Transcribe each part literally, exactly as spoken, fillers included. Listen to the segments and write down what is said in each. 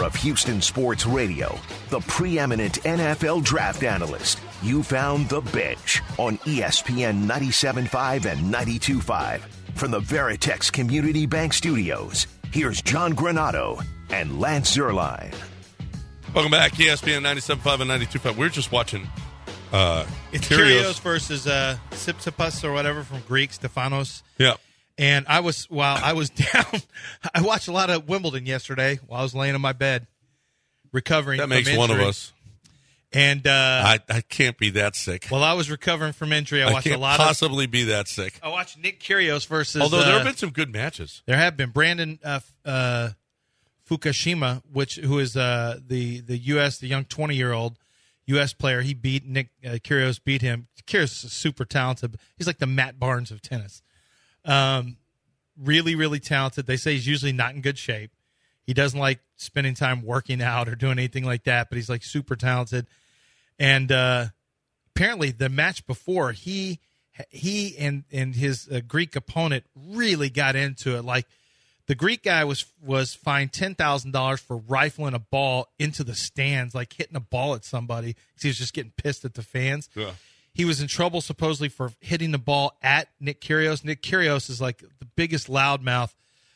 of Houston Sports Radio, the preeminent N F L draft analyst. You found The Bench on E S P N ninety-seven point five and ninety-two point five. From the Veritex Community Bank Studios, here's John Granato and Lance Zierlein. Welcome back, E S P N ninety-seven point five and ninety-two point five. We're just watching uh, It's Kyrgios. Kyrgios versus uh, Tsitsipas or whatever from Greek, Stefanos. Yeah. And I was, while I was down, I watched a lot of Wimbledon yesterday while I was laying in my bed recovering That from makes injury. one of us. And, uh, I, I can't be that sick. while I was recovering from injury, I I watched can't a lot possibly be that sick. of, I watched Nick Kyrgios versus, Although there uh, have been some good matches. there have been Brandon uh, uh, Fukushima, which who is uh, the the U S the young twenty year old U S player. He beat Nick uh, Kyrgios, beat him. Kyrgios is super talented. He's like the Matt Barnes of tennis. Um, really, really talented. They say he's usually not in good shape. He doesn't like spending time working out or doing anything like that. But he's like super talented. And uh, apparently, the match before he he and and his uh, Greek opponent really got into it. Like, the Greek guy was was fined ten thousand dollars for rifling a ball into the stands, like hitting a ball at somebody because he was just getting pissed at the fans. Yeah. He was in trouble supposedly for hitting the ball at Nick Kyrgios. Nick Kyrgios is like the biggest loudmouth,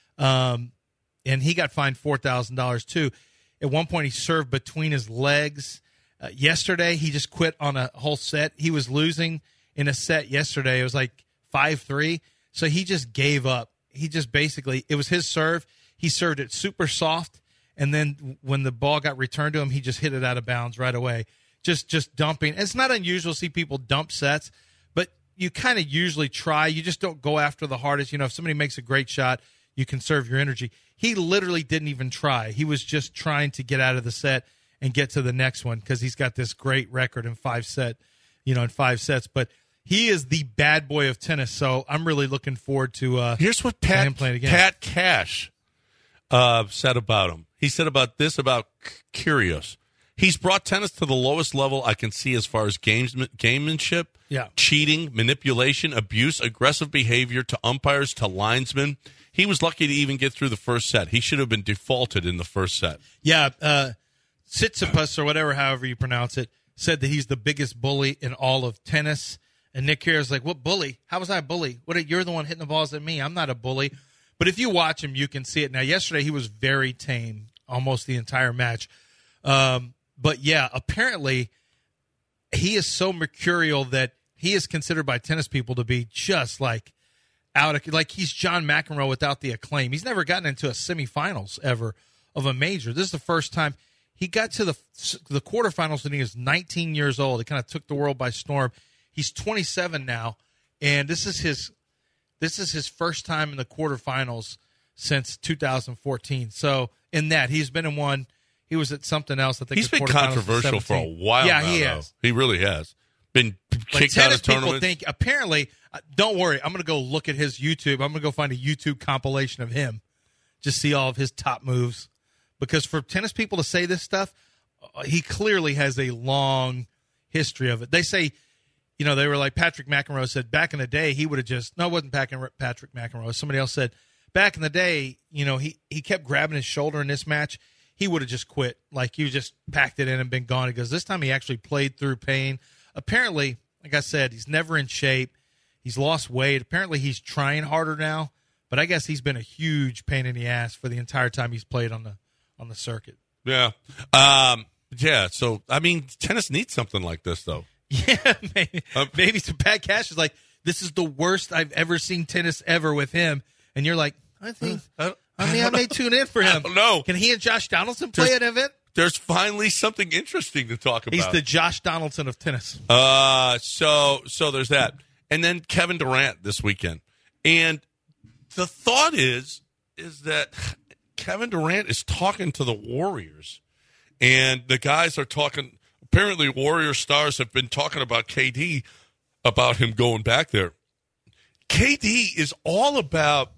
um, and he got fined four thousand dollars too. At one point, he served between his legs. Uh, yesterday, he just quit on a whole set. He was losing in a set yesterday. It was like five three, so he just gave up. He just basically, it was his serve. He served it super soft, and then when the ball got returned to him, he just hit it out of bounds right away. Just just dumping. It's not unusual to see people dump sets, but you kind of usually try. You just don't go after the hardest. You know, if somebody makes a great shot, you conserve your energy. He literally didn't even try. He was just trying to get out of the set and get to the next one because he's got this great record in five set, you know, in five sets. But he is the bad boy of tennis, so I'm really looking forward to uh, Here's what him Pat, playing again. Pat Cash uh, said about him. He said about this about Kyrgios. He's brought tennis to the lowest level I can see as far as games, gamemanship, Yeah. cheating, manipulation, abuse, aggressive behavior to umpires, to linesmen. He was lucky to even get through the first set. He should have been defaulted in the first set. Yeah, uh, Tsitsipas, or whatever, however you pronounce it, said that he's the biggest bully in all of tennis. And Nick Kyrgios like, what bully? How was I a bully? What? You're the one hitting the balls at me. I'm not a bully. But if you watch him, you can see it. Now, yesterday he was very tame almost the entire match. Um, but, yeah, apparently he is so mercurial that he is considered by tennis people to be just like out of – like he's John McEnroe without the acclaim. He's never gotten into a semifinals ever of a major. This is the first time – he got to the the quarterfinals when he was nineteen years old. It kind of took the world by storm. He's twenty-seven now, and this is his this is his first time in the quarterfinals since two thousand fourteen. So in that, he's been in one. He was at something else. I think He's the been quarterfinals controversial was for a seventeen. while Yeah, now, he though. has. He really has. Been But kicked out tennis of people tournaments. think apparently. Uh, don't worry, I'm going to go look at his YouTube. I'm going to go find a YouTube compilation of him, just see all of his top moves. Because for tennis people to say this stuff, he clearly has a long history of it. They say, you know, they were like Patrick McEnroe said back in the day, he would have just, no, it wasn't Patrick McEnroe. Somebody else said back in the day, you know, he, he kept grabbing his shoulder in this match. He would have just quit. Like he just packed it in and been gone. He goes, this time he actually played through pain. Apparently, like I said, he's never in shape. He's lost weight. Apparently he's trying harder now, but I guess he's been a huge pain in the ass for the entire time he's played on the, on the circuit. Yeah. Um, yeah. So, I mean, tennis needs something like this, though. Yeah, maybe, Um, maybe to Pat Cash is like, this is the worst I've ever seen tennis ever with him. And you're like, I think, I, I mean, I may tune in for him. I don't know. Can he and Josh Donaldson play There's- an event? There's finally something interesting to talk about. He's the Josh Donaldson of tennis. Uh, so so there's that, and then Kevin Durant this weekend, and the thought is is that Kevin Durant is talking to the Warriors, and the guys are talking. Apparently, Warrior stars have been talking about K D, about him going back there. K D is all about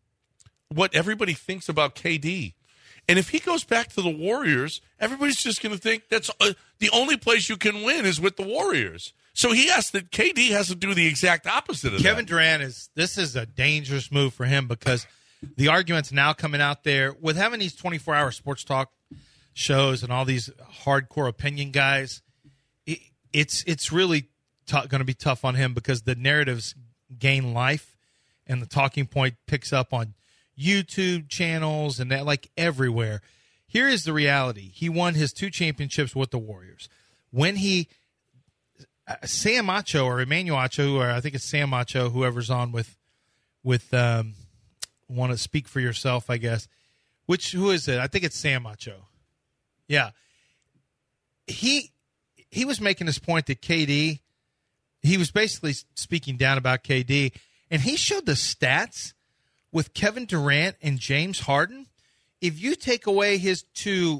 what everybody thinks about K D. And if he goes back to the Warriors, everybody's just going to think that's uh, the only place you can win is with the Warriors. So he has to, K D has to do the exact opposite of Kevin that. Durant is, this is a dangerous move for him because the argument's now coming out there with having these twenty-four hour sports talk shows and all these hardcore opinion guys, it, it's it's really t- going to be tough on him because the narratives gain life and the talking point picks up on YouTube channels and that, like, everywhere. Here is the reality. He won his two championships with the Warriors. When he uh, Sam Acho or Emmanuel Acho, or I think it's Sam Acho, whoever's on with with um, want to speak for yourself, I guess. Which who is it? I think it's Sam Acho. Yeah. He he was making this point that K D, he was basically speaking down about K D, and he showed the stats with Kevin Durant and James Harden. If you take away his two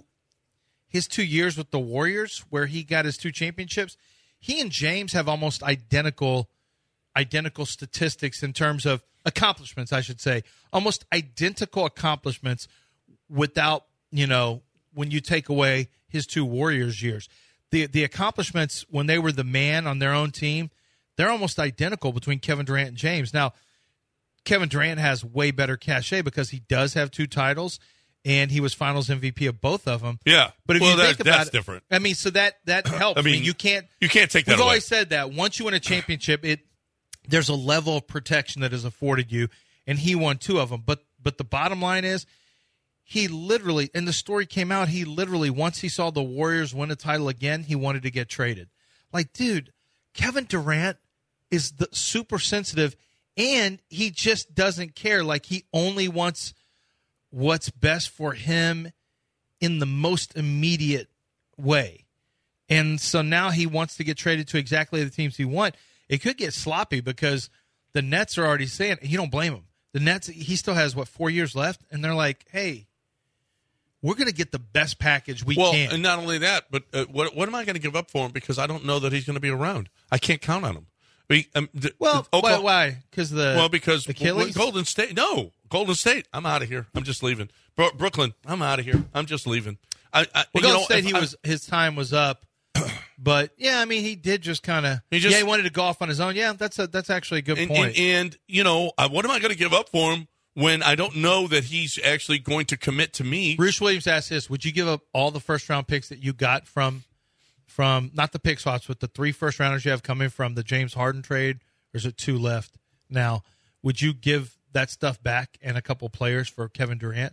his two years with the Warriors where he got his two championships, he and James have almost identical identical statistics in terms of accomplishments, I should say. Almost identical accomplishments without, you know, when you take away his two Warriors years. The the accomplishments when they were the man on their own team, they're almost identical between Kevin Durant and James. Now, Kevin Durant has way better cachet because he does have two titles, and he was Finals M V P of both of them. Yeah. But if well, you that, think about that's it, different. I mean, so that that helps. I mean, I mean, you can't you can't take that We've away. always said that once you win a championship, it there's a level of protection that is afforded you, and he won two of them. But but the bottom line is, he literally, and the story came out, he literally, once he saw the Warriors win a title again, he wanted to get traded. Like, dude, Kevin Durant is the super sensitive, and he just doesn't care. Like, he only wants what's best for him in the most immediate way. And so now he wants to get traded to exactly the teams he wants. It could get sloppy because the Nets are already saying, you don't blame him. The Nets, he still has, what, four years left? And they're like, hey, we're going to get the best package we well, can. Well, and not only that, but uh, what what am I going to give up for him? Because I don't know that he's going to be around. I can't count on him. We, um, the, well, the why? Why? Because the well, because Achilles? Golden State. No, Golden State. I'm out of here. I'm just leaving. Bro- Brooklyn. I'm out of here. I'm just leaving. I, I, well, Golden know, State. He I, was his time was up. But yeah, I mean, he did just kind of. Yeah, he wanted to go off on his own. Yeah, that's a that's actually a good and, point. And, and you know, uh, what am I going to give up for him when I don't know that he's actually going to commit to me? Bruce Williams asked this: would you give up all the first round picks that you got from, from not the pick swaps, but the three first rounders you have coming from the James Harden trade? Or is it two left now? Would you give that stuff back and a couple players for Kevin Durant?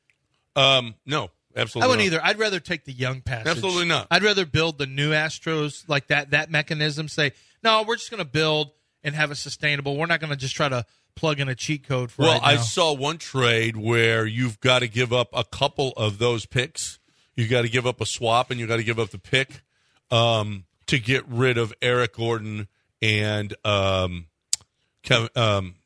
Um, no, absolutely. I wouldn't not. either. I'd rather take the young passage. Absolutely not. I'd rather build the new Astros like that. That mechanism. Say no, we're just going to build and have it sustainable. We're not going to just try to plug in a cheat code for. Well, right now. I saw one trade where you've got to give up a couple of those picks. You got to give up a swap, and you got to give up the pick um, to get rid of Eric Gordon and um, Kevin. Um,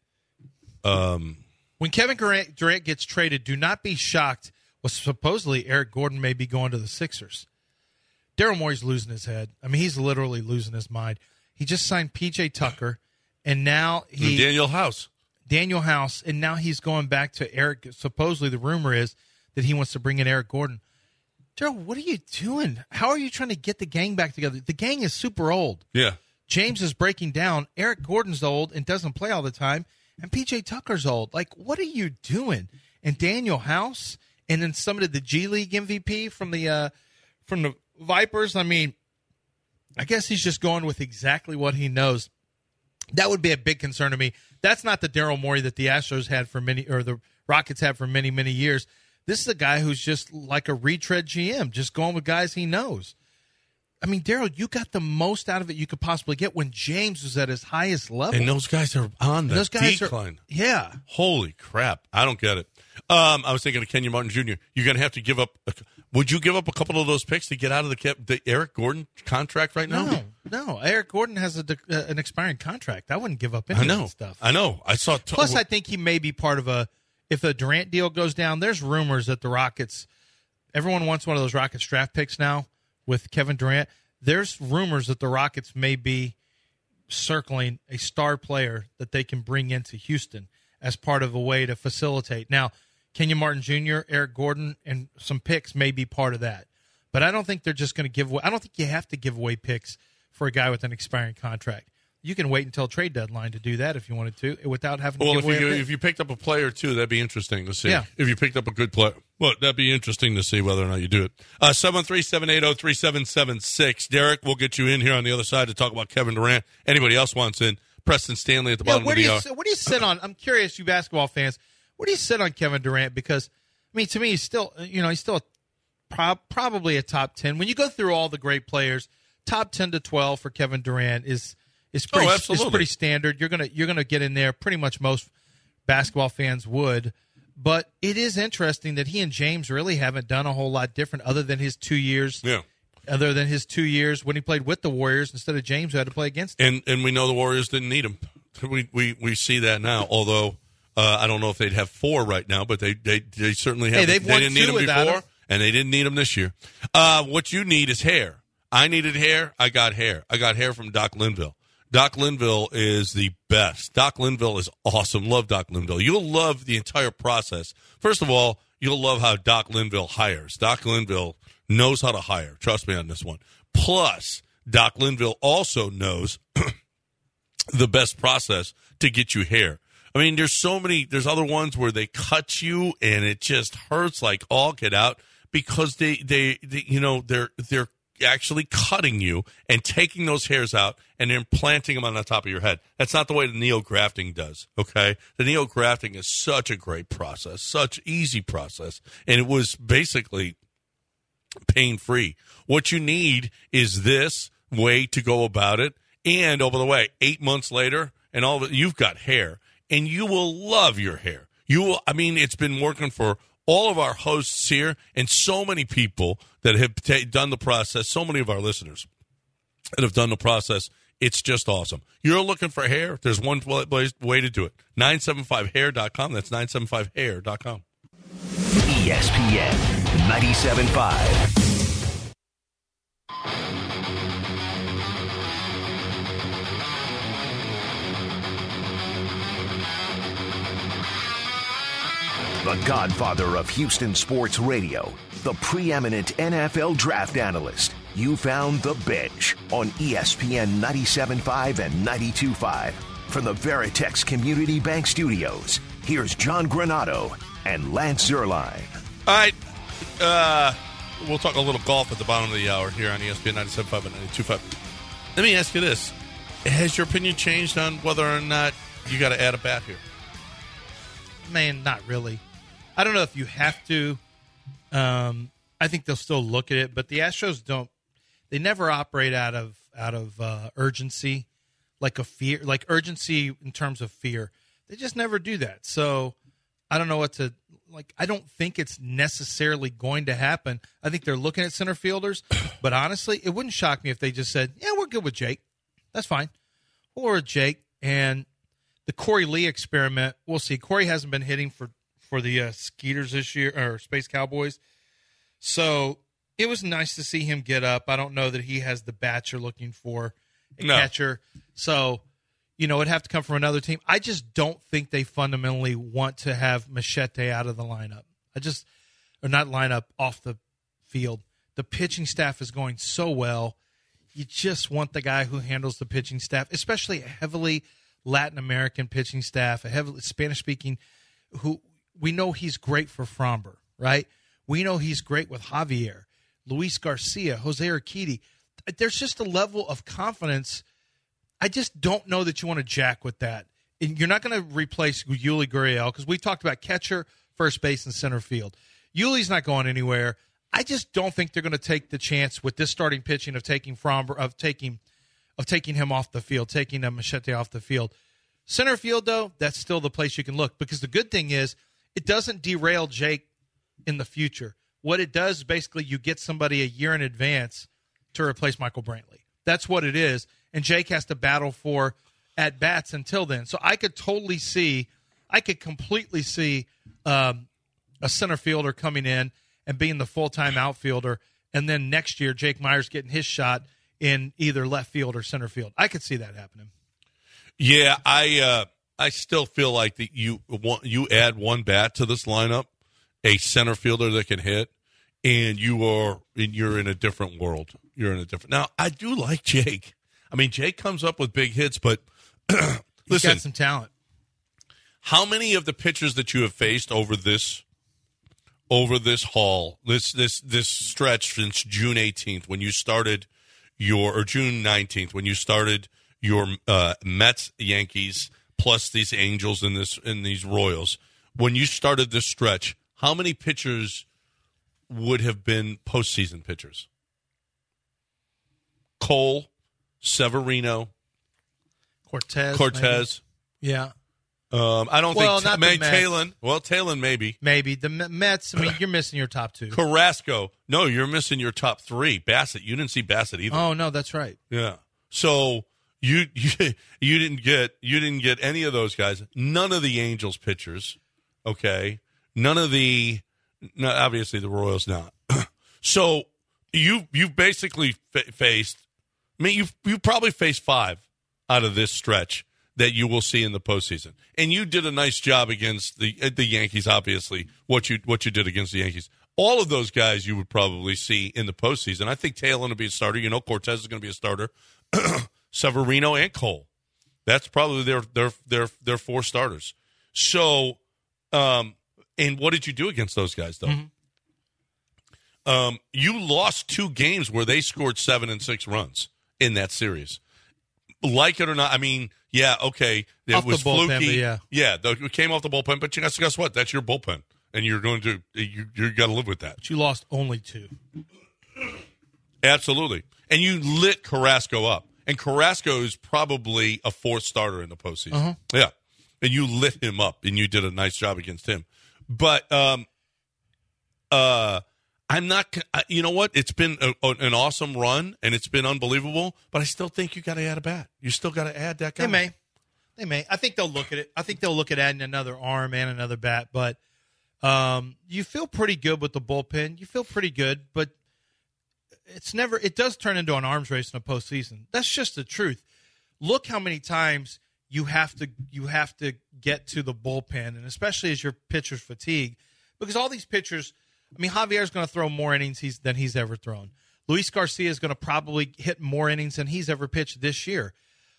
um, when Kevin Durant, Durant gets traded, do not be shocked. Well, supposedly Eric Gordon may be going to the Sixers. Daryl Morey's losing his head. I mean, he's literally losing his mind. He just signed P J Tucker, and now he and Daniel House. Daniel House, and now he's going back to Eric. Supposedly, the rumor is that he wants to bring in Eric Gordon. Daryl, what are you doing? How are you trying to get the gang back together? The gang is super old. Yeah. James is breaking down. Eric Gordon's old and doesn't play all the time. And P J Tucker's old. Like, what are you doing? And Daniel House, and then somebody, the G League M V P from the uh, from the Vipers. I mean, I guess he's just going with exactly what he knows. That would be a big concern to me. That's not the Daryl Morey that the Astros had for many, or the Rockets had for many, many years. This is a guy who's just like a retread G M, just going with guys he knows. I mean, Daryl, you got the most out of it you could possibly get when James was at his highest level. And those guys are on the those guys decline. Are, yeah. Holy crap. I don't get it. Um, I was thinking of Kenyon Martin Junior You're going to have to give up. A, would you give up a couple of those picks to get out of the, the Eric Gordon contract right now? No, no. Eric Gordon has a, uh, an expiring contract. I wouldn't give up any I know. of that stuff. I know. I saw. T- Plus, I think he may be part of a. If the Durant deal goes down, there's rumors that the Rockets. Everyone wants one of those Rockets draft picks now with Kevin Durant. There's rumors that the Rockets may be circling a star player that they can bring into Houston as part of a way to facilitate. Now, Kenyon Martin Junior, Eric Gordon, and some picks may be part of that. But I don't think they're just going to give away. I don't think you have to give away picks for a guy with an expiring contract. you can wait until trade deadline to do that if you wanted to, without having to Well, give if away you a pick. if you picked up a player too, that'd be interesting to see. Yeah. If you picked up a good player, well, that'd be interesting to see whether or not you do it. Uh, seven three seven eight zero three seven seven six. Derek, we'll get you in here on the other side to talk about Kevin Durant. Anybody else wants in? Preston Stanley at the Yeah, bottom where of do the you hour. sit- where do you sit on? I'm curious, you basketball fans. Where do you sit on Kevin Durant? Because I mean, to me, he's still you know he's still a, prob- probably a top ten. When you go through all the great players, top ten to twelve for Kevin Durant is is pretty Oh, is absolutely. pretty standard. You're gonna you're gonna get in there. Pretty much most basketball fans would. But it is interesting that he and James really haven't done a whole lot different, other than his two years. Yeah. Other than his two years when he played with the Warriors instead of James, who had to play against him. And and we know the Warriors didn't need him. We we, we see that now. Although uh, I don't know if they'd have four right now, but they they, they certainly have. Hey, they've they won didn't two need him without before, him. and they didn't need him this year. Uh, what you need is hair. I needed hair. I got hair. I got hair from Doc Linville. Doc Linville is the best. Doc Linville is awesome. Love Doc Linville. You'll love the entire process. First of all, you'll love how Doc Linville hires. Doc Linville knows how to hire. Trust me on this one. Plus, Doc Linville also knows the best process to get you hair. I mean, there's so many, there's other ones where they cut you and it just hurts like all get out because they, they, they you know, they're, they're actually cutting you and taking those hairs out and then planting them on the top of your head. That's not the way the neo-grafting does, okay? The neo-grafting is such a great process, such easy process, and it was basically pain-free. What you need is this way to go about it, and, oh, by the way, eight months later, and all of it, you've got hair, and you will love your hair. You will, I mean, it's been working for all of our hosts here and so many people that have ta done the process, so many of our listeners that have done the process. It's just awesome. You're looking for hair? There's one way to do it. nine seven five hair dot com. That's nine seven five hair dot com. E S P N ninety-seven point five. The godfather of Houston sports radio, the preeminent N F L draft analyst. You found The Bench on E S P N ninety-seven point five and ninety-two point five. From the Veritex Community Bank Studios, here's John Granado and Lance Zierlein. All right. Uh, we'll talk a little golf at the bottom of the hour here on E S P N ninety-seven point five and ninety-two point five. Let me ask you this. Has your opinion changed on whether or not you got to add a bat here? Man, not really. I don't know if you have to. Um, I think they'll still look at it, but the Astros don't. They never operate out of out of uh, urgency, like a fear, like urgency in terms of fear. They just never do that. So I don't know what to like. I don't think it's necessarily going to happen. I think they're looking at center fielders, but honestly, it wouldn't shock me if they just said, "Yeah, we're good with Jake. That's fine. Or Jake." And the Corey Lee experiment, we'll see. Corey hasn't been hitting for. for the uh, Skeeters this year, or Space Cowboys. So it was nice to see him get up. I don't know that he has the bat you're looking for, a No. catcher. So, you know, it'd have to come from another team. I just don't think they fundamentally want to have Machete out of the lineup. I just, or not lineup, off the field. The pitching staff is going so well. You just want the guy who handles the pitching staff, especially a heavily Latin American pitching staff, a heavily Spanish-speaking, who – we know he's great for Fromber, right? We know he's great with Javier, Luis Garcia, Jose Urquidy. There's just a level of confidence. I just don't know that you want to jack with that. And you're not going to replace Yuli Gurriel because we talked about catcher, first base, and center field. Yuli's not going anywhere. I just don't think they're going to take the chance with this starting pitching of taking Fromber, of taking, of taking him off the field, taking a Machete off the field. Center field, though, that's still the place you can look because the good thing is, it doesn't derail Jake in the future. What it does is basically you get somebody a year in advance to replace Michael Brantley. That's what it is. And Jake has to battle for at-bats until then. So I could totally see, I could completely see um, a center fielder coming in and being the full-time outfielder, and then next year Jake Myers getting his shot in either left field or center field. I could see that happening. Yeah, I uh, I still feel like that you want you add one bat to this lineup, a center fielder that can hit, and you are and you're in a different world. You're in a different. Now, I do like Jake. I mean, Jake comes up with big hits, but He's listen, got some talent. how many of the pitchers that you have faced over this over this haul, this this this stretch since June eighteenth when you started your or June nineteenth when you started your uh, Mets, Yankees, plus these Angels and this and these Royals, when you started this stretch, how many pitchers would have been postseason pitchers? Cole, Severino, Cortez. Cortez. Maybe. Yeah. Um, I don't Well, think not May the Mets. Talon. Well, Talon maybe. Maybe. The Mets, I mean, you're missing your top two. Carrasco. No, you're missing your top three. Bassett. You didn't see Bassett either. Oh, no, that's right. Yeah. So you you you didn't get you didn't get any of those guys. None of the Angels pitchers. Okay. None of the. No, obviously the Royals not. So you you've basically fa- faced. I mean, you've you probably faced five out of this stretch that you will see in the postseason, and you did a nice job against the the Yankees. Obviously, what you what you did against the Yankees, all of those guys you would probably see in the postseason. I think Taylor will be a starter. You know, Cortez is going to be a starter. Severino and Cole, that's probably their their their their four starters. So, um, and what did you do against those guys though? Mm-hmm. Um, you lost two games where they scored seven and six runs in that series. Like it or not, I mean, yeah, okay, it Off was the bullpen, fluky. but yeah, yeah, it came off the bullpen. But you guess, guess what? That's your bullpen, and you're going to you you got to live with that. but you lost only two. Absolutely, and you lit Carrasco up, and Carrasco is probably a fourth starter in the postseason. Uh-huh. Yeah, and you lit him up, and you did a nice job against him. But um, uh. I'm not, you know what? It's been a, an awesome run, and it's been unbelievable, but I still think you got to add a bat. You still got to add that guy. They may. They may. I think they'll look at it. I think they'll look at adding another arm and another bat, but um, you feel pretty good with the bullpen. You feel pretty good, but it's never, it does turn into an arms race in a postseason. That's just the truth. Look how many times you have to, you have to get to the bullpen, and especially as your pitchers fatigue, because all these pitchers, I mean, Javier's going to throw more innings he's, than he's ever thrown. Luis Garcia is going to probably hit more innings than he's ever pitched this year.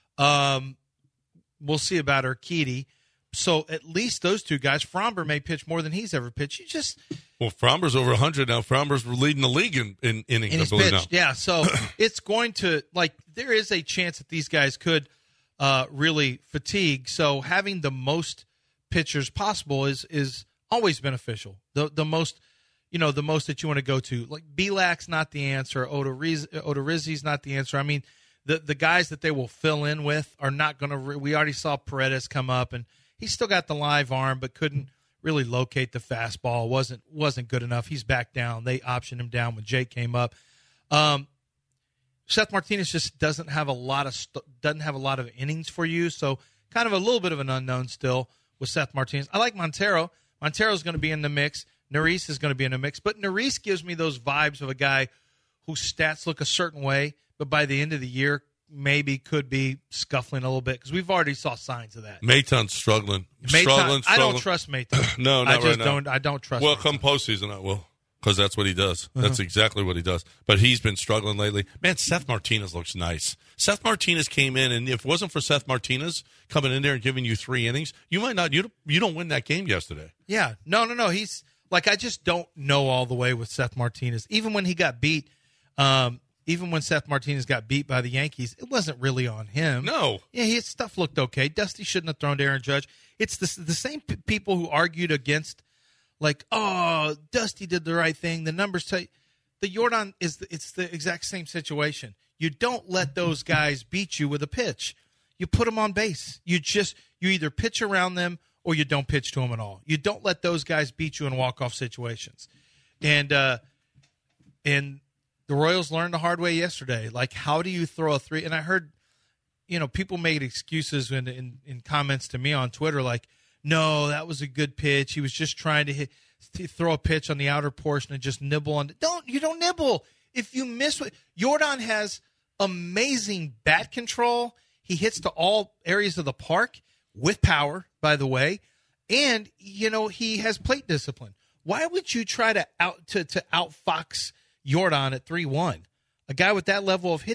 Um, we'll see about Urquidy. So at least those two guys, Fromber may pitch more than he's ever pitched. You just well, Fromber's over one hundred now. Fromber's leading the league in, in innings, and I he's believe pitched, now. yeah. So it's going to like there is a chance that these guys could uh, really fatigue. So having the most pitchers possible is is always beneficial. The the most. You know, the most that you want to go to. Like, Belak's not the answer. Odorizzi's Odorizzi's not the answer. I mean, the the guys that they will fill in with are not going to re- – we already saw Paredes come up, and he's still got the live arm but couldn't really locate the fastball. Wasn't wasn't good enough. He's back down. They optioned him down when Jake came up. Um, Seth Martinez just doesn't have a lot of st- doesn't have a lot of innings for you, so kind of a little bit of an unknown still with Seth Martinez. I like Montero. Montero's going to be in the mix. Neris is going to be in the mix, but Neris gives me those vibes of a guy whose stats look a certain way, but by the end of the year, maybe could be scuffling a little bit because we've already saw signs of that. Mayton's struggling. Mayton, struggling, struggling. I don't trust Mayton. no, not I just right now. don't. I don't trust. Well, Mayton. come postseason, I will, because that's what he does. Uh-huh. That's exactly what he does. But he's been struggling lately. Man, Seth Martinez looks nice. Seth Martinez came in, and if it wasn't for Seth Martinez coming in there and giving you three innings, you might not. You don't, you don't win that game yesterday. Yeah, no, no, no. He's like I just don't know all the way with Seth Martinez. Even when he got beat, um, even when Seth Martinez got beat by the Yankees, it wasn't really on him. No. Yeah, his stuff looked okay. Dusty shouldn't have thrown to Aaron Judge. It's the the same p- people who argued against, like, oh, Dusty did the right thing. The numbers tell you. The Jordan is the, it's the exact same situation. You don't let those guys beat you with a pitch. You put them on base. You just you either pitch around them or you don't pitch to them at all. You don't let those guys beat you in walk-off situations. And uh, and the Royals learned the hard way yesterday. Like, how do you throw a three? And I heard, you know, people made excuses in, in, in comments to me on Twitter like, no, that was a good pitch. He was just trying to hit, to throw a pitch on the outer portion and just nibble on. Don't you don't nibble. If you miss what Jordan has amazing bat control. He hits to all areas of the park with power, by the way. And, you know, he has plate discipline. Why would you try to out to, to outfox Jordan at three one? A guy with that level of hitting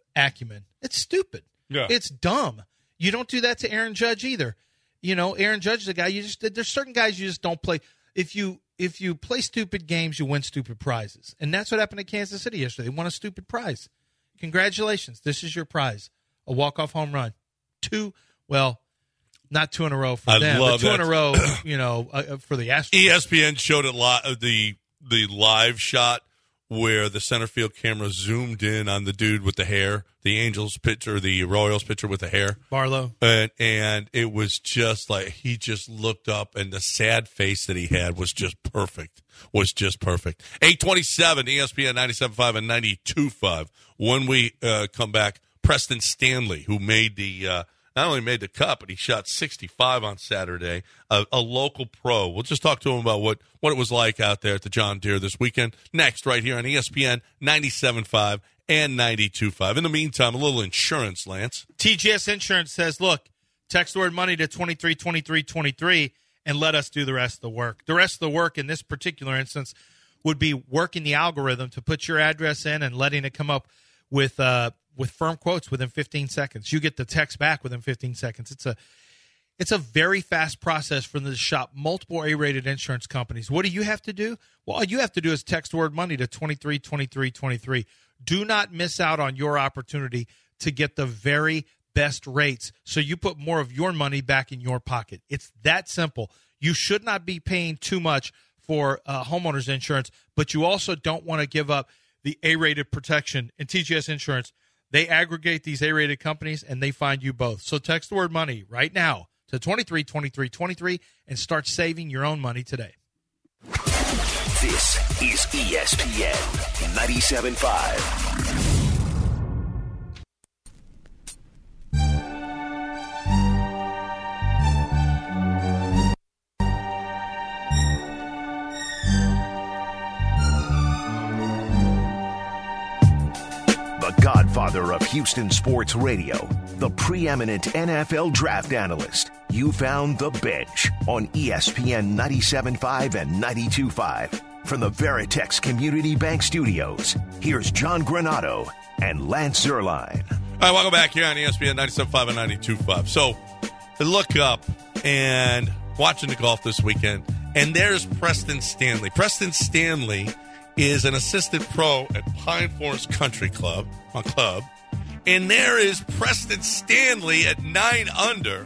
acumen. It's stupid. Yeah. It's dumb. You don't do that to Aaron Judge either. You know, Aaron Judge is a guy you just there's certain guys you just don't play. If you if you play stupid games, you win stupid prizes. And that's what happened to Kansas City yesterday. They won a stupid prize. Congratulations. This is your prize. A walk-off home run. Two, well, not two in a row for I them, love but two that. in a row, you know, uh, for the Astros. E S P N showed it li- the the live shot where the center field camera zoomed in on the dude with the hair, the Angels pitcher, the Royals pitcher with the hair. Barlow. And, and it was just like he just looked up, and the sad face that he had was just perfect. Was just perfect. eight twenty-seven, E S P N ninety-seven point five and ninety-two point five. When we uh, come back, Preston Stanley, who made the uh, not only made the cut, but he shot sixty-five on Saturday, a, a local pro. We'll just talk to him about what, what it was like out there at the John Deere this weekend. Next, right here on E S P N ninety-seven point five and ninety-two point five. In the meantime, a little insurance, Lance. T G S Insurance says, look, text the word money to twenty-three twenty-three twenty-three and let us do the rest of the work. The rest of the work in this particular instance would be working the algorithm to put your address in and letting it come up with uh, with firm quotes within fifteen seconds. You get the text back within fifteen seconds. It's a it's a very fast process for them to shop multiple A-rated insurance companies. What do you have to do? Well, all you have to do is text the word money to twenty-three twenty-three twenty-three. Do not miss out on your opportunity to get the very best rates so you put more of your money back in your pocket. It's that simple. You should not be paying too much for uh, homeowners insurance, but you also don't want to give up the A-rated protection. In T G S Insurance, they aggregate these A-rated companies, and they find you both. So text the word money right now to twenty-three twenty-three twenty-three and start saving your own money today. This is E S P N ninety-seven point five. Godfather of Houston sports radio, the preeminent N F L draft analyst. You found The Bench on E S P N ninety-seven point five and ninety-two point five. From the Veritex Community Bank Studios, here's John Granato and Lance Zierlein. All right, welcome back here on E S P N ninety-seven point five and ninety-two point five. So, I look up and watching the golf this weekend, and there's Preston Stanley. Preston Stanley is an assistant pro at Pine Forest Country Club, my club, and there is Preston Stanley at nine under,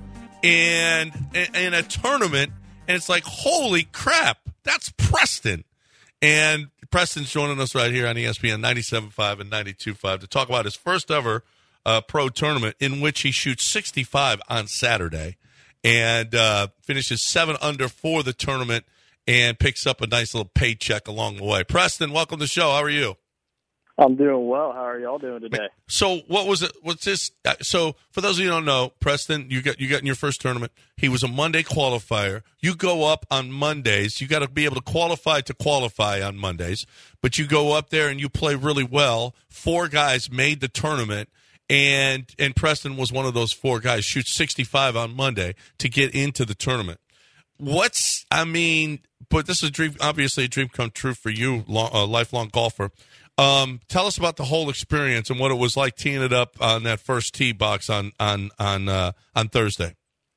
and in a tournament, and it's like, holy crap, that's Preston. And Preston's joining us right here on E S P N ninety-seven point five and ninety-two point five to talk about his first ever uh, pro tournament, in which he shoots sixty-five on Saturday and uh, finishes seven under for the tournament, and picks up a nice little paycheck along the way. Preston, welcome to the show. How are you? I'm doing well. How are y'all doing today? So, what was it? What's this? So, for those of you who don't know, Preston, you got you got in your first tournament. He was a Monday qualifier. You go up on Mondays. You got to be able to qualify to qualify on Mondays, but you go up there and you play really well. Four guys made the tournament, and and Preston was one of those four guys. Shoots sixty-five on Monday to get into the tournament. What's I mean? But this is a dream, obviously a dream come true for you, long, a lifelong golfer. Um, tell us about the whole experience and what it was like teeing it up on that first tee box on on on uh, on Thursday.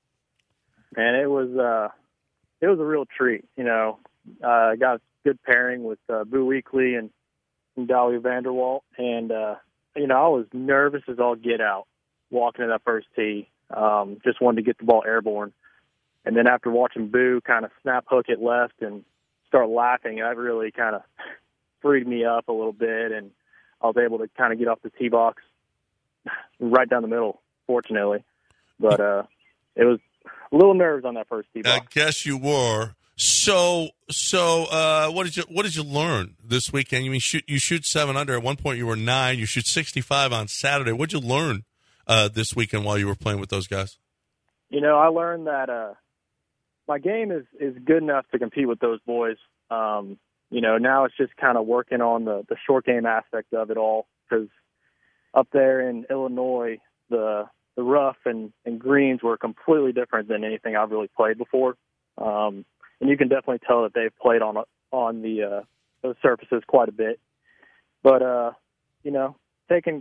Man, it was uh, it was a real treat. You know, I uh, got a good pairing with uh, Boo Weekley and, and Dolly Vanderwalt, and uh, you know, I was nervous as all get out walking to that first tee. Um, just wanted to get the ball airborne. And then after watching Boo kind of snap hook it left and start laughing, that really kind of freed me up a little bit, and I was able to kind of get off the tee box right down the middle, fortunately. But uh, it was a little nerves on that first tee box. I guess you were. So, so uh, what did you what did you learn this weekend? You mean shoot, you shoot seven under. At one point, you were nine. You shoot sixty-five on Saturday. What did you learn uh, this weekend while you were playing with those guys? You know, I learned that uh, my game is, is good enough to compete with those boys. Um, you know, now it's just kind of working on the, the short game aspect of it all, because up there in Illinois, the the rough and, and greens were completely different than anything I've really played before. Um, and you can definitely tell that they've played on on the uh, those surfaces quite a bit. But, uh, you know, taking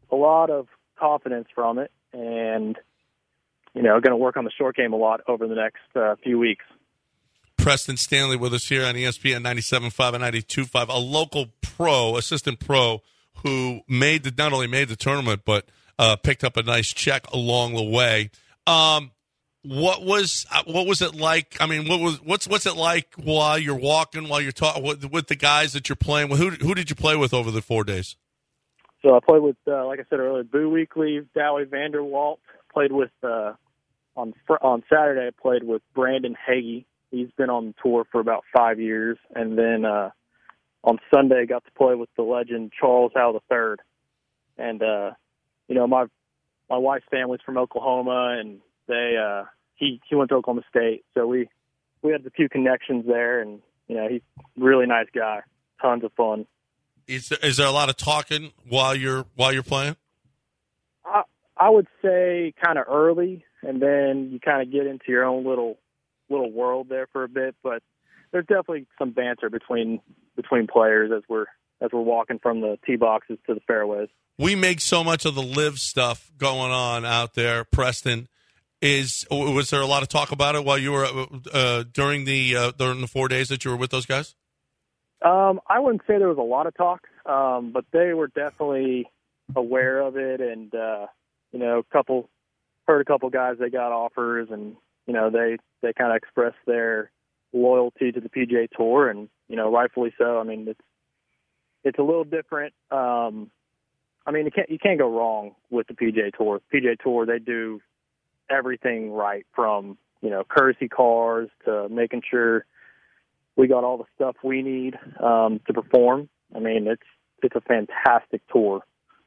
a lot of confidence from it, and you know, going to work on the short game a lot over the next uh, few weeks. Preston Stanley with us here on E S P N ninety-seven point five and ninety-two point five, a local pro, assistant pro, who made the, not only made the tournament, but uh, picked up a nice check along the way. Um, what was what was it like? I mean, what was what's what's it like while you're walking, while you're talking with, with the guys that you're playing with? Who who did you play with over the four days? So I played with, uh, like I said earlier, Boo Weekley, Dowie Vanderwalt. Played with uh, on on Saturday. I played with Brandon Hagee. He's been on the tour for about five years. And then uh, on Sunday, I got to play with the legend Charles Howell the third. And, uh, you know, my my wife's family's from Oklahoma, and they uh, he, he went to Oklahoma State. So we, we had a few connections there, and, you know, he's a really nice guy. Tons of fun. Is there, is there a lot of talking while you're while you're playing? I, I would say kind of early, and then you kind of get into your own little little world there for a bit, but there's definitely some banter between between players as we're as we're walking from the tee boxes to the fairways. We make so much of the live stuff going on out there, Preston. Is was there a lot of talk about it while you were uh, during the uh, during the four days that you were with those guys? Um, I wouldn't say there was a lot of talk, um, but they were definitely aware of it, and uh, you know, a couple heard a couple guys they got offers, and you know, they, they kind of expressed their loyalty to the P G A Tour, and, you know, rightfully so. I mean, it's it's a little different. Um, I mean, you can't, you can't go wrong with the P G A Tour. P G A Tour, they do everything right, from, you know, courtesy cars to making sure we got all the stuff we need um, to perform. I mean, it's it's a fantastic tour.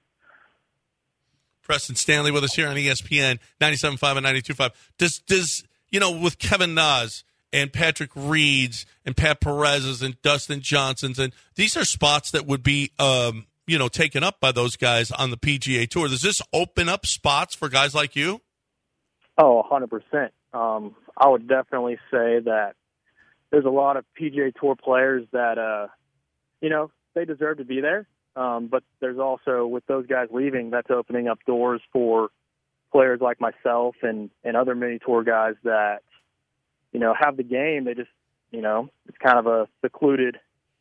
Preston Stanley with us here on E S P N ninety-seven point five and ninety-two point five. Does does you know, with Kevin Nas and Patrick Reed's and Pat Perez's and Dustin Johnson's, and these are spots that would be, um, you know, taken up by those guys on the P G A Tour. Does this open up spots for guys like you? Oh, one hundred percent. Um, I would definitely say that there's a lot of P G A Tour players that, uh, you know, they deserve to be there. Um, but there's also, with those guys leaving, that's opening up doors for players like myself and, and other mini tour guys that, you know, have the game. They just, you know, it's kind of a secluded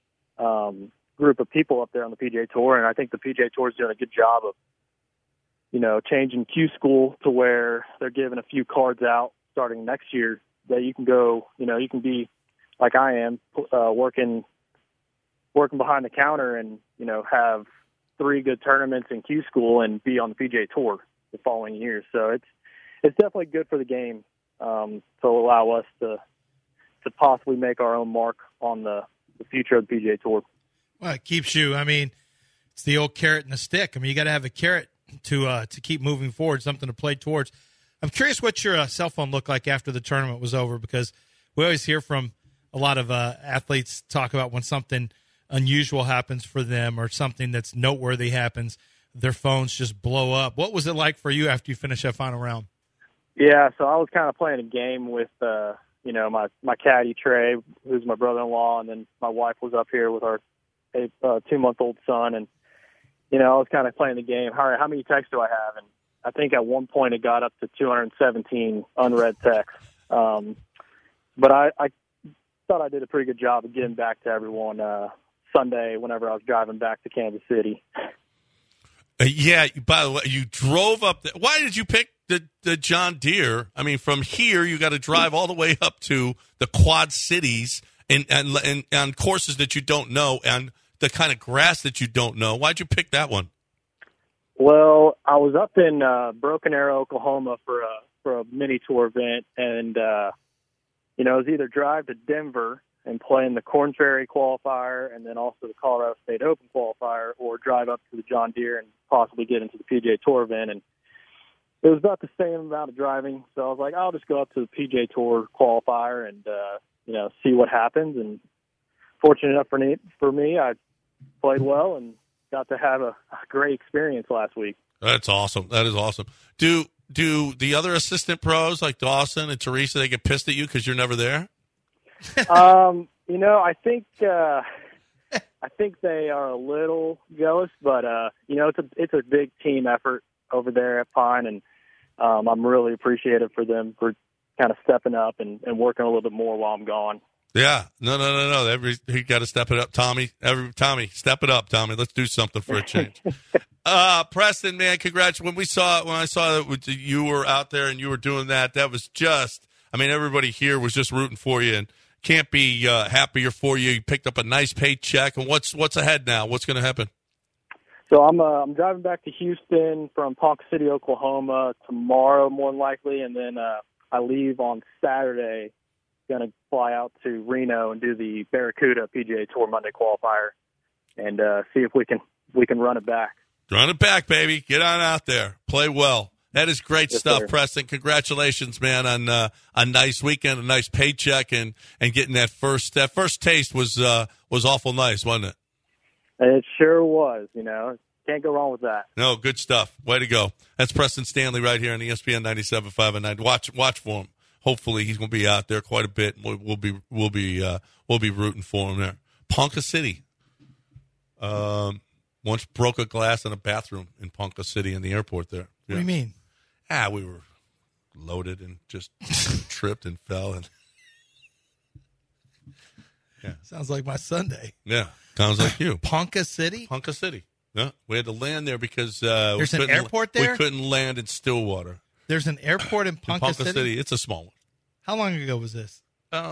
um, group of people up there on the P G A Tour. And I think the P G A Tour is doing a good job of, you know, changing Q School to where they're giving a few cards out starting next year that you can go, you know, you can be like I am, uh, working, working behind the counter and, you know, have three good tournaments in Q School and be on the P G A Tour the following year. So it's it's definitely good for the game um, to allow us to to possibly make our own mark on the, the future of the P G A Tour. Well, it keeps you, I mean, it's the old carrot and the stick. I mean, you got to have a carrot to uh, to keep moving forward, something to play towards. I'm curious what your uh, cell phone looked like after the tournament was over, because we always hear from a lot of uh, athletes talk about when something unusual happens for them or something that's noteworthy happens, their phones just blow up. What was it like for you after you finished that final round? Yeah, so I was kind of playing a game with, uh, you know, my, my caddy, Trey, who's my brother-in-law, and then my wife was up here with our uh, two-month-old son. And, you know, I was kind of playing the game. All right, how many texts do I have? And I think at one point it got up to two hundred seventeen unread texts. Um, but I, I thought I did a pretty good job of getting back to everyone uh, Sunday whenever I was driving back to Kansas City. Uh, yeah, by the way, you drove up. The, why did you pick the, the John Deere? I mean, from here, you got to drive all the way up to the Quad Cities and, and, and on courses that you don't know and the kind of grass that you don't know. Why'd you pick that one? Well, I was up in uh, Broken Arrow, Oklahoma for a, for a mini tour event, and, uh, you know, it was either drive to Denver and play in the Korn Ferry qualifier and then also the Colorado State Open qualifier, or drive up to the John Deere and possibly get into the P G A Tour event. And it was about the same amount of driving, so I was like, I'll just go up to the P G A Tour qualifier and, uh, you know, see what happens. And fortunate enough for me, for me, I played well and got to have a, a great experience last week. That's awesome. That is awesome. Do do the other assistant pros like Dawson and Teresa, they get pissed at you because you're never there? um, you know, I think uh, I think they are a little jealous, but uh, you know, it's a it's a big team effort over there at Pine, and um, I'm really appreciative for them for kind of stepping up and, and working a little bit more while I'm gone. Yeah, no, no, no, no. Every he got to step it up, Tommy. Every Tommy, step it up, Tommy. Let's do something for a change. uh, Preston, man, congrats. When we saw when I saw that you were out there and you were doing that, that was just. I mean, everybody here was just rooting for you, and can't be uh, happier for you. You picked up a nice paycheck, and what's what's ahead now? What's going to happen? So I'm uh, I'm driving back to Houston from Ponca City, Oklahoma tomorrow, more than likely, and then uh, I leave on Saturday. Going to fly out to Reno and do the Barracuda P G A Tour Monday qualifier, and uh, see if we can we can run it back. Run it back, baby. Get on out there. Play well. That is great yes, stuff, sir. Preston. Congratulations, man, on uh, a nice weekend, a nice paycheck, and, and getting that first that first taste was uh, was awful nice, wasn't it? It sure was. You know, can't go wrong with that. No, good stuff. Way to go. That's Preston Stanley right here on E S P N ninety-seven point five and nine. Watch watch for him. Hopefully, he's going to be out there quite a bit. We'll, we'll be we'll be uh, we'll be rooting for him there. Ponca City. Um, once broke a glass in a bathroom in Ponca City in the airport there. What Yeah. do you mean? Ah, we were loaded and just tripped and fell. And yeah, sounds like my Sunday. Yeah, sounds like you. Ponca City? Ponca City. Yeah, we had to land there because uh, there's an airport there. We couldn't land in Stillwater. There's an airport in Ponca, in Ponca City? City. It's a small one. How long ago was this?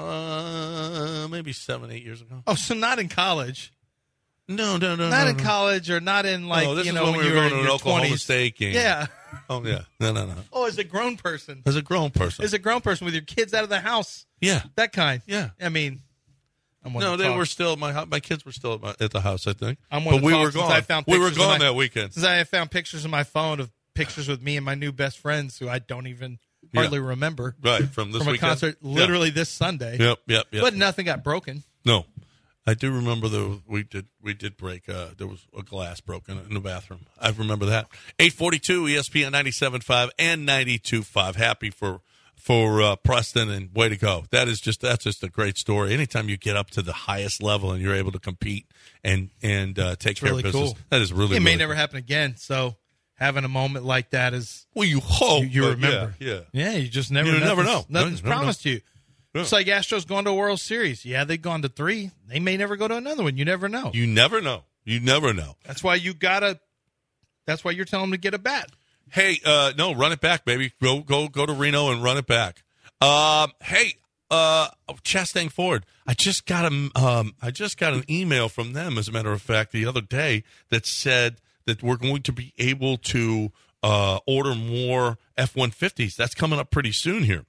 Uh, maybe seven, eight years ago. Oh, so not in college. No, no, no, not no, in no. college or not in like no, this you is know when, when we you were were going in to an your Oklahoma twenties. State game. Yeah. Oh yeah. No, no, no. Oh, as a grown person. As a grown person. As a grown person with your kids out of the house. Yeah. That kind. Yeah. I mean, I'm one no, to they talk. were still my my kids were still at, my, at the house. I think. I'm one but to we talk were since gone. I found we were pictures gone of my, that weekend. Since I found pictures on my phone of pictures with me and my new best friends who I don't even hardly yeah. remember. Right from this from a weekend? concert literally yeah. this Sunday. Yep, yep, yep. But nothing got broken. No. I do remember the we did we did break uh, there was a glass broken in the bathroom. I remember that. eight forty-two E S P N ninety-seven point five and ninety-two point five. Happy for for uh, Preston, and way to go. That is just that's just a great story. Anytime you get up to the highest level and you're able to compete and and uh, take it's care really of business, cool. that is really it may really never cool. happen again. So having a moment like that is well, you hope you, you remember. Yeah, yeah, yeah, you just never you never know. Nothing's no, promised know. you. Yeah. It's like Astros going to a World Series. Yeah, they've gone to three. They may never go to another one. You never know. You never know. You never know. That's why you gotta. That's why you're telling them to get a bat. Hey, uh, no, run it back, baby. Go, go, go to Reno and run it back. Um, hey, uh, Chastang Ford. I just got a, um, I just got an email from them, as a matter of fact, the other day that said that we're going to be able to uh, order more F one fifties. That's coming up pretty soon here.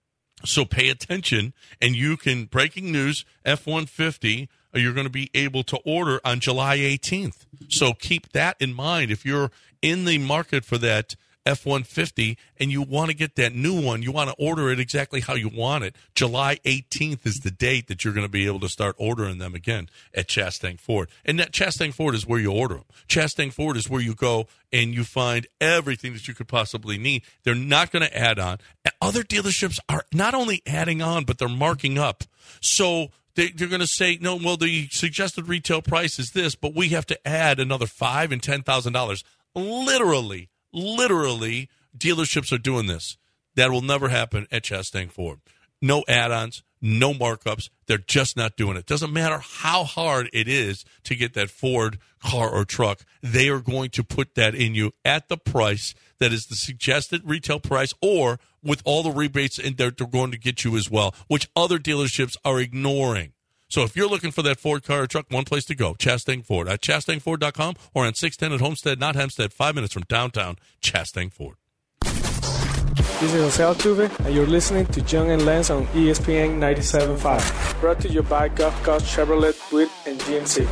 So pay attention, and you can, breaking news, F one fifty, you're going to be able to order on July eighteenth. So keep that in mind. If you're in the market for that F one fifty and you want to get that new one, you want to order it exactly how you want it, July eighteenth is the date that you're going to be able to start ordering them again at Chastang Ford. And that Chastang Ford is where you order them. Chastang Ford is where you go and you find everything that you could possibly need. They're not going to add on. Other dealerships are not only adding on, but they're marking up. So they, they're going to say, no, well, the suggested retail price is this, but we have to add another five thousand dollars and ten thousand dollars. Literally, literally, dealerships are doing this. That will never happen at Chastang Ford. No add-ons, no markups. They're just not doing it. Doesn't matter how hard it is to get that Ford car or truck. They are going to put that in you at the price that is the suggested retail price, or with all the rebates in there, they're going to get you as well, which other dealerships are ignoring. So if you're looking for that Ford car or truck, one place to go, Chastang Ford. At chastang ford dot com or on six ten at Homestead, not Hempstead, five minutes from downtown, Chastang Ford. This is Jose Altuve, and you're listening to John and Lance on E S P N ninety-seven point five. Brought to you by Gulf Coast Chevrolet, Buick, and G M C.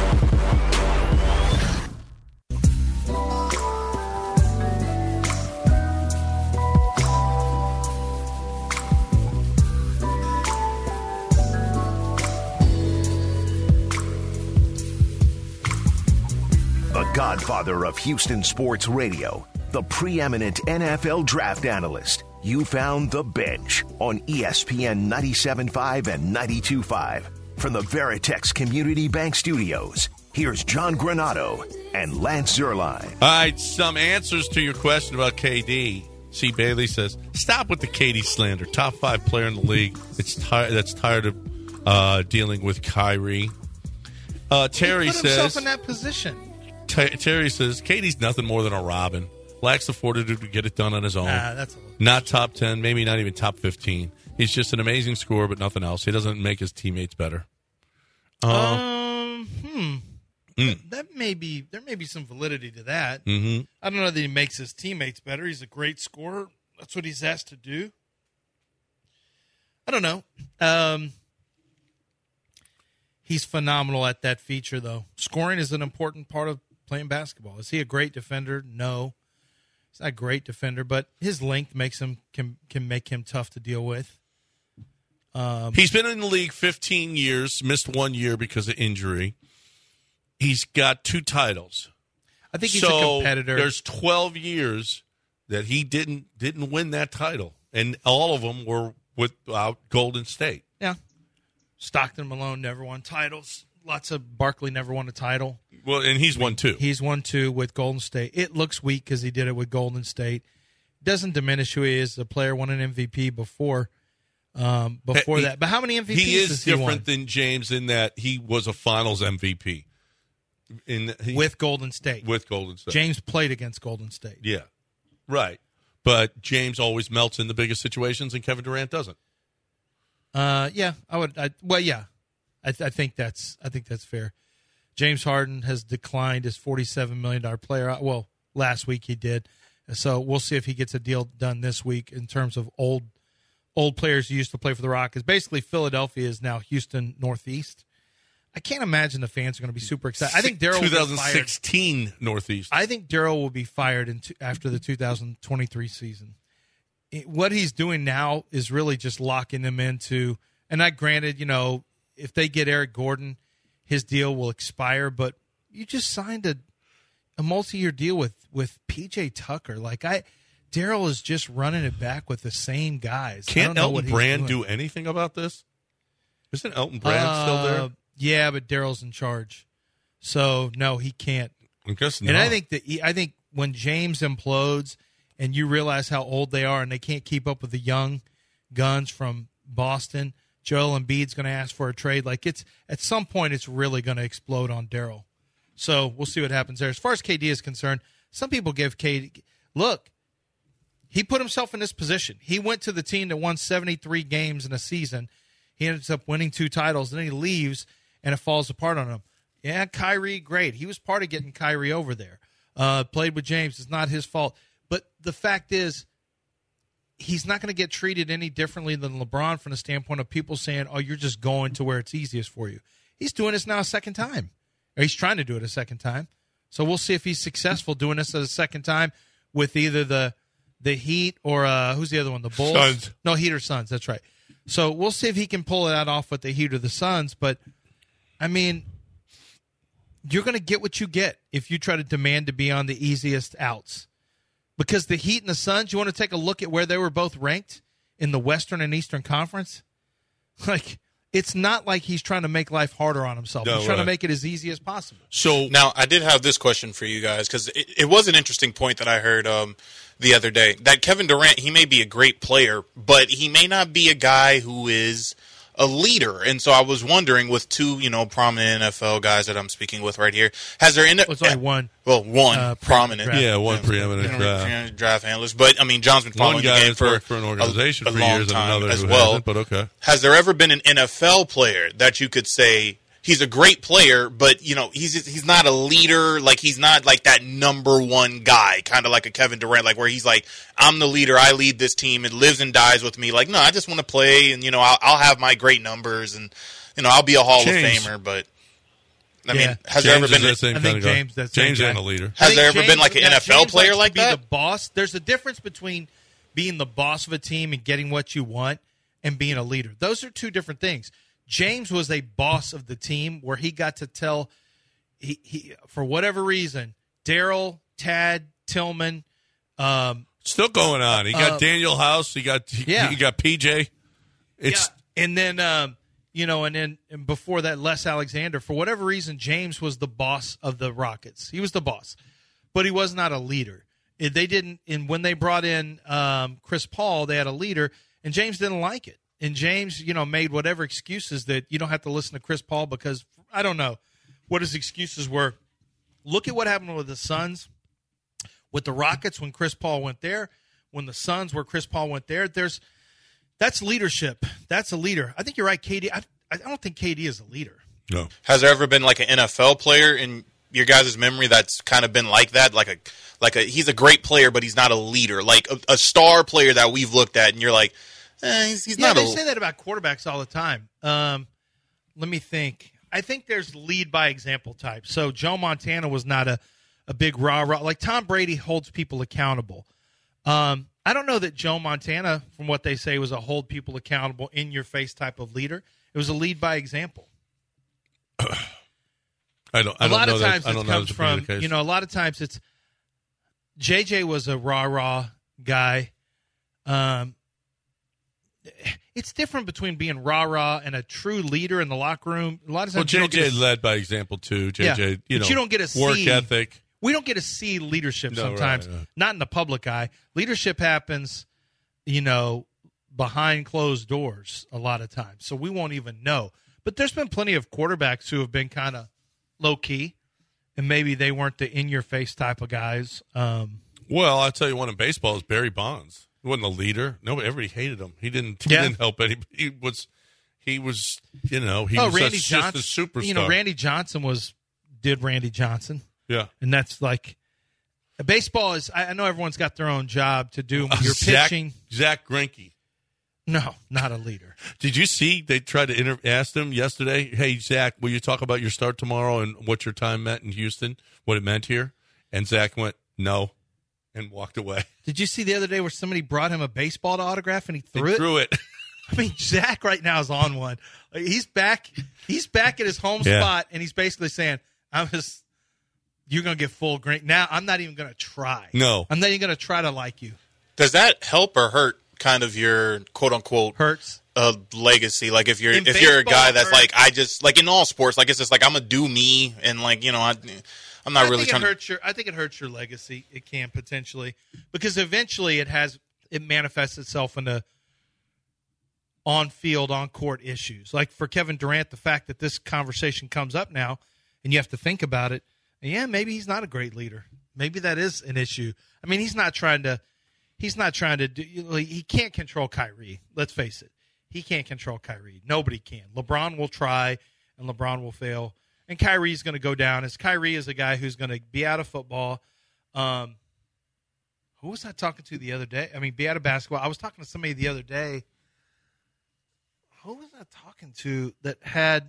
The godfather of Houston sports radio, the preeminent N F L draft analyst. You found The Bench on E S P N ninety-seven point five and ninety-two point five. From the Veritex Community Bank Studios, here's John Granato and Lance Zierlein. All right, some answers to your question about K D. C. Bailey says, stop with the K D slander. Top five player in the league. It's ti- That's tired of uh, dealing with Kyrie. Uh, Terry he put says, himself in that position. T- Terry says, K D's nothing more than a Robin. Lacks the fortitude to get it done on his own. Nah, that's a not top ten, maybe not even top fifteen. He's just an amazing scorer, but nothing else. He doesn't make his teammates better. Uh, um, hmm. Mm. That may be there may be some validity to that. Mm-hmm. I don't know that he makes his teammates better. He's a great scorer. That's what he's asked to do. I don't know. Um, he's phenomenal at that feature, though. Scoring is an important part of playing basketball. Is he a great defender? No. He's not a great defender, but his length makes him can can make him tough to deal with. Um, He's been in the league fifteen years, missed one year because of injury. He's got two titles. I think he's so a competitor. There's twelve years that he didn't didn't win that title, and all of them were without Golden State. Yeah. Stockton Malone never won titles. Lots of Barkley never won a title. Well, and he's won two. He's won two with Golden State. It looks weak because he did it with Golden State. Doesn't diminish who he is. The player won an M V P before um, before he, that. But how many M V Ps he is has he different won? than James in that he was a Finals M V P in he, with Golden State. With Golden State, James played against Golden State. Yeah, right. But James always melts in the biggest situations, and Kevin Durant doesn't. Uh, yeah, I would. I, well, yeah, I, th- I think that's. I think that's fair. James Harden has declined as forty-seven million dollars player. Well, last week he did. So we'll see if he gets a deal done this week in terms of old old players who used to play for the Rockets. Basically, Philadelphia is now Houston Northeast. I can't imagine the fans are going to be super excited. I think Daryl will be fired. twenty sixteen Northeast. I think Daryl will be fired in t- after the two thousand twenty-three season. It, what he's doing now is really just locking them into, and I granted, you know, if they get Eric Gordon, his deal will expire, but you just signed a a multi-year deal with, with P J Tucker. Like I, Daryl is just running it back with the same guys. Can't Elton Brand do anything about this? Isn't Elton Brand uh, still there? Yeah, but Daryl's in charge, so no, he can't. I guess not. And I think that I think when James implodes, and you realize how old they are, and they can't keep up with the young guns from Boston, Joel Embiid's going to ask for a trade. Like it's at some point, it's really going to explode on Daryl. So we'll see what happens there. As far as K D is concerned, some people give K D look. He put himself in this position. He went to the team that won seventy-three games in a season. He ends up winning two titles, and then he leaves, and it falls apart on him. Yeah, Kyrie, great. He was part of getting Kyrie over there. Uh, played with James. It's not his fault. But the fact is, he's not going to get treated any differently than LeBron from the standpoint of people saying, oh, you're just going to where it's easiest for you. He's doing this now a second time. Or he's trying to do it a second time. So we'll see if he's successful doing this a second time with either the the Heat or uh, who's the other one? The Bulls? Suns. No, Heat or Suns. That's right. So we'll see if he can pull that off with the Heat or the Suns. But, I mean, you're going to get what you get if you try to demand to be on the easiest outs. Because the Heat and the Suns, you want to take a look at where they were both ranked in the Western and Eastern Conference? Like, it's not like he's trying to make life harder on himself. No, he's trying right. to make it as easy as possible. So now, I did have this question for you guys because it, it was an interesting point that I heard um, the other day. That Kevin Durant, he may be a great player, but he may not be a guy who is a leader. And so I was wondering, with two, you know, prominent N F L guys that I'm speaking with right here, has there in Well, it's only one. Well, one Uh, prominent, draft. yeah, one Yeah, preeminent you know, draft. preeminent draft analyst. But I mean, John's been following One the guy game that's for, worked for an organization a, a for long years and time another as who well. hasn't, but okay. Has there ever been an N F L player that you could say he's a great player, but you know he's he's not a leader, like he's not like that number one guy, kind of like a Kevin Durant, like where he's like, I'm the leader, I lead this team, it lives and dies with me. Like, no, I just want to play, and you know I'll, I'll have my great numbers, and you know I'll be a Hall James. of Famer. But I Yeah. mean, has James there ever is been that same I kind think of guy. James, that's the James same ain't guy. a leader. I Has think there ever James- been like an yeah, N F L James player likes like to that? Be the boss. There's a difference between being the boss of a team and getting what you want and being a leader. Those are two different things. James was a boss of the team where he got to tell, he, he for whatever reason, Daryl, Tad, Tillman. Um, Still going on. He got Uh, Daniel House. He got he, yeah. he got P J. It's yeah, and then um, you know, and then and before that, Les Alexander. For whatever reason, James was the boss of the Rockets. He was the boss, but he was not a leader. They didn't, and when they brought in um, Chris Paul, they had a leader, and James didn't like it. And James, you know, made whatever excuses that you don't have to listen to Chris Paul because I don't know what his excuses were. Look at what happened with the Suns, with the Rockets when Chris Paul went there, when the Suns where Chris Paul went there. There's that's leadership. That's a leader. I think you're right, K D. I, I don't think K D is a leader. No. Has there ever been like an N F L player in your guys' memory that's kind of been like that? Like a like a he's a great player, but he's not a leader. Like a, a star player that we've looked at, and you're like, eh, he's, he's yeah, not. They a... say that about quarterbacks all the time. Um, let me think. I think there's lead by example type. So Joe Montana was not a, a big rah rah. Like Tom Brady holds people accountable. Um, I don't know that Joe Montana, from what they say, was a hold people accountable, in your face type of leader. It was a lead by example. I don't. I a don't lot know of that, times I it don't know comes that from the case. you know. A lot of times it's J J was a rah rah guy. Um, it's different between being rah rah and a true leader in the locker room. A lot of Well, times, you J don't J get a- led by example too. J J, Yeah, you but know, you don't get a work C. ethic. We don't get to see leadership No, sometimes, right, right. not in the public eye. Leadership happens, you know, behind closed doors a lot of times, so we won't even know. But there's been plenty of quarterbacks who have been kind of low key, and maybe they weren't the in your face type of guys. Um, Well, I'll tell you one in baseball is Barry Bonds. He wasn't a leader. Nobody, everybody hated him. He didn't. He Yeah. didn't help anybody. He was. He was. You know. He oh, was Randy just, Johnson, just a superstar. You know, Randy Johnson was did Randy Johnson. Yeah. And that's like baseball is. I I know everyone's got their own job to do. Uh, You're Zach, pitching. Zach Greinke. No, not a leader. Did you see they tried to inter- ask him yesterday? Hey, Zach, will you talk about your start tomorrow and what your time meant in Houston? What it meant here? And Zach went no, and walked away. Did you see the other day where somebody brought him a baseball to autograph and he threw He it? threw it. I mean, Zach right now is on one. Like, he's back. He's back at his home Yeah. spot, and he's basically saying, "I'm just you're gonna get full green now. I'm not even gonna try. No. I'm not even gonna try to like you." Does that help or hurt kind of your quote unquote Hurts. uh, legacy? Like if you're In if you're a baseball, guy that's hurt- like I just like in all sports, like it's just like I'm gonna do me and like you know I I'm not I really think trying it to. hurts your. I think it hurts your legacy. It can potentially because eventually it has it manifests itself into on field, on court issues. Like for Kevin Durant, the fact that this conversation comes up now, and you have to think about it. And yeah, maybe he's not a great leader. Maybe that is an issue. I mean, he's not trying to. He's not trying to do. He can't control Kyrie. Let's face it. He can't control Kyrie. Nobody can. LeBron will try, and LeBron will fail. And Kyrie's going to go down. As Kyrie is a guy who's going to be out of football. Um, who was I talking to the other day? I mean, be out of basketball. I was talking to somebody the other day. Who was I talking to that had?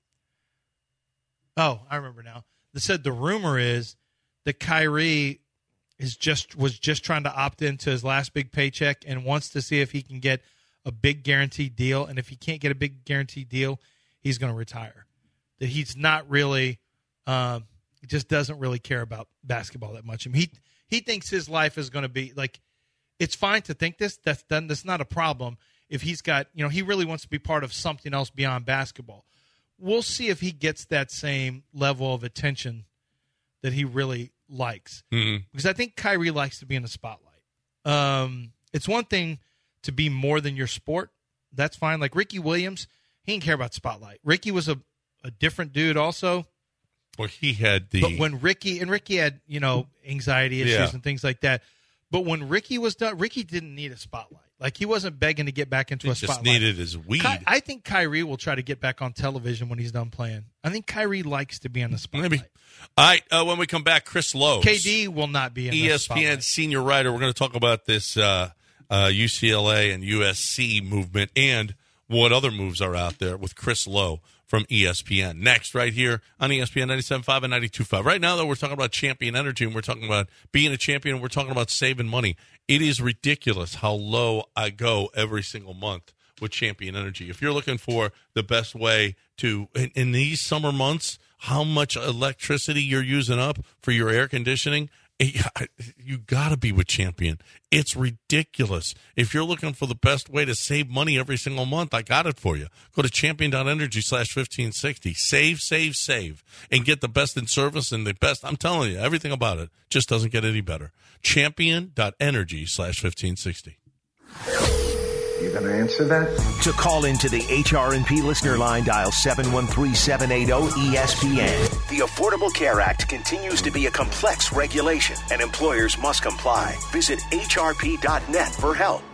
Oh, I remember now. That said the rumor is that Kyrie is just was just trying to opt into his last big paycheck and wants to see if he can get a big guaranteed deal. And if he can't get a big guaranteed deal, he's going to retire. That he's not really, um, he just doesn't really care about basketball that much. I mean, he he thinks his life is going to be like. It's fine to think this. That's then that's not a problem. If he's got, you know, he really wants to be part of something else beyond basketball. We'll see if he gets that same level of attention that he really likes. Mm-hmm. Because I think Kyrie likes to be in the spotlight. Um, it's one thing to be more than your sport. That's fine. Like Ricky Williams, he didn't care about spotlight. Ricky was a, a different dude also. Well, he had the. But when Ricky, and Ricky had, you know, anxiety issues Yeah. and things like that. But when Ricky was done, Ricky didn't need a spotlight. Like, he wasn't begging to get back into he a just spotlight. needed his weed. Ky- I think Kyrie will try to get back on television when he's done playing. I think Kyrie likes to be on the spotlight. Maybe. All right. Uh, when we come back, Chris Lowe, K D will not be in E the S P N spotlight. senior writer. We're going to talk about this uh, uh, U C L A and U S C movement and what other moves are out there with Chris Lowe from E S P N. Next, right here on E S P N ninety-seven point five and ninety-two point five. Right now, though, we're talking about Champion Energy, and we're talking about being a champion, and we're talking about saving money. It is ridiculous how low I go every single month with Champion Energy. If you're looking for the best way to, in, in these summer months, how much electricity you're using up for your air conditioning, You got to be with Champion. It's ridiculous. If you're looking for the best way to save money every single month, I got it for you. Go to champion.energy slash 1560. Save, save, save, and get the best in service and the best. I'm telling you, everything about it just doesn't get any better. champion.energy slash 1560. You going to answer that? To call into the H R and P listener line, dial seven one three, seven eight zero, E S P N. The Affordable Care Act continues to be a complex regulation, and employers must comply. Visit H R P dot net for help.